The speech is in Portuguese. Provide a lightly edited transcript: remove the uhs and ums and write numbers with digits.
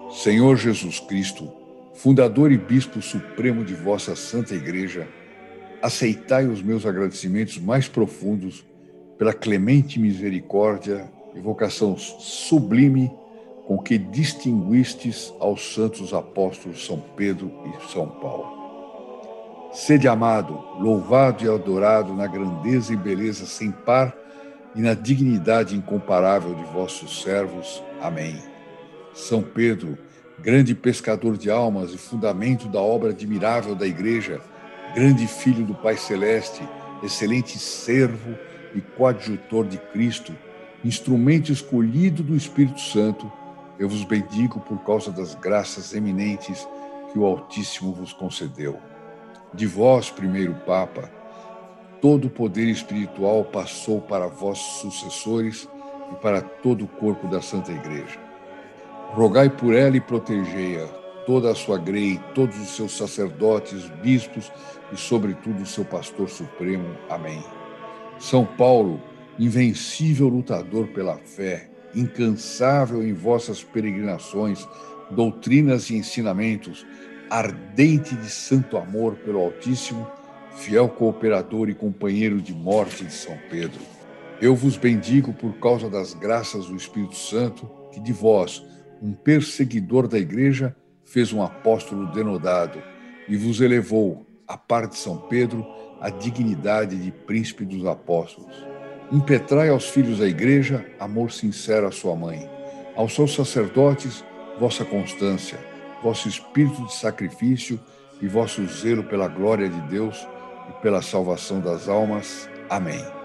Senhor Jesus Cristo, fundador e bispo supremo de vossa Santa Igreja, aceitai os meus agradecimentos mais profundos pela clemente misericórdia e vocação sublime com que distinguistes aos santos apóstolos São Pedro e São Paulo. Sede amado, louvado e adorado na grandeza e beleza sem par e na dignidade incomparável de vossos servos. Amém. São Pedro, grande pescador de almas e fundamento da obra admirável da Igreja, grande filho do Pai Celeste, excelente servo e coadjutor de Cristo, instrumento escolhido do Espírito Santo, eu vos bendigo por causa das graças eminentes que o Altíssimo vos concedeu. De vós, primeiro Papa, todo o poder espiritual passou para vossos sucessores e para todo o corpo da Santa Igreja. Rogai por ela e protegei-a, toda a sua grei, todos os seus sacerdotes, bispos e, sobretudo, o seu pastor supremo. Amém. São Paulo, invencível lutador pela fé, incansável em vossas peregrinações, doutrinas e ensinamentos, ardente de santo amor pelo Altíssimo, fiel cooperador e companheiro de morte de São Pedro. Eu vos bendigo por causa das graças do Espírito Santo, que de vós, um perseguidor da Igreja, fez um apóstolo denodado e vos elevou, a par de São Pedro, à dignidade de príncipe dos apóstolos. Impetrai aos filhos da Igreja amor sincero à sua mãe, aos seus sacerdotes vossa constância, vosso espírito de sacrifício e vosso zelo pela glória de Deus e pela salvação das almas. Amém.